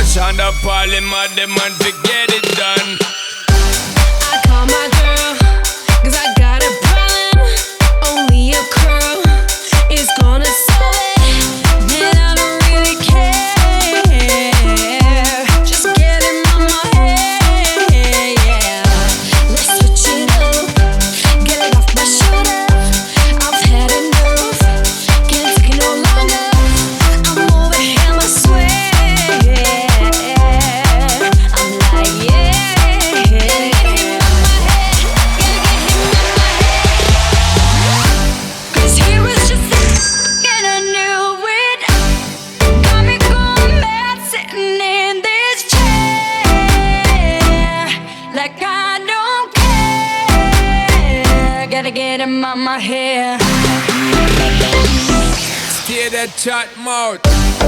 Sean da Paul, him a the man to get it done. I call my girl, 'cause I got a problem. Only a curl is gonna solve it. Man, I don't really care. Just get him on my head, yeah. Let's switch it up, get it off my shoulder. I've had enough, can't take it no longer. I'm over him, I swear. I'm like, yeah. Gotta get him on my head, gotta get him on my head. 'Cause he was just and I knew it. Got me going mad sitting in this chair. Like I don't care. Gotta get him on my head. Stay that chat mouth.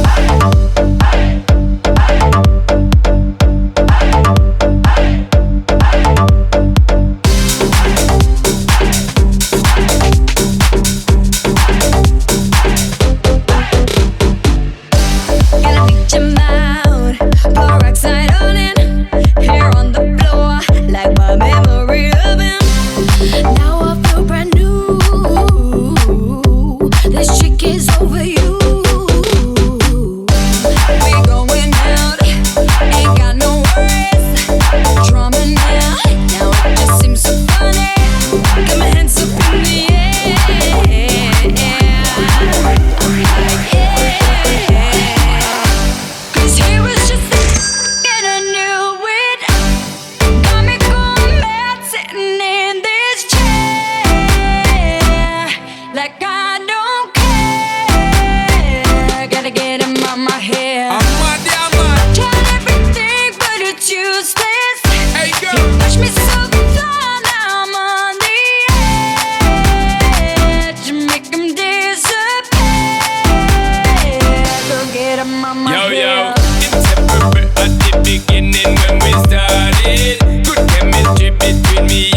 Gotta reach him out, pour oxide on it. Hair on the floor, like my memory of him. Now I feel brand new. This chick is over you. We going out, ain't got no worries. Drama now, now it just seems so funny. Got my hands up in the air. I'm like, yeah. 'Cause he was just and I knew it. Got me going mad sitting in this chair. Like I don't care. Gotta get him on my head. I'm mad, yeah, man. Tried everything but it's useless. Hey, You girl. push me so far, now I'm on the edge. Make him disappear. Go get him on my Yo, head. yo, inseparable at the beginning when we started. Good chemistry between me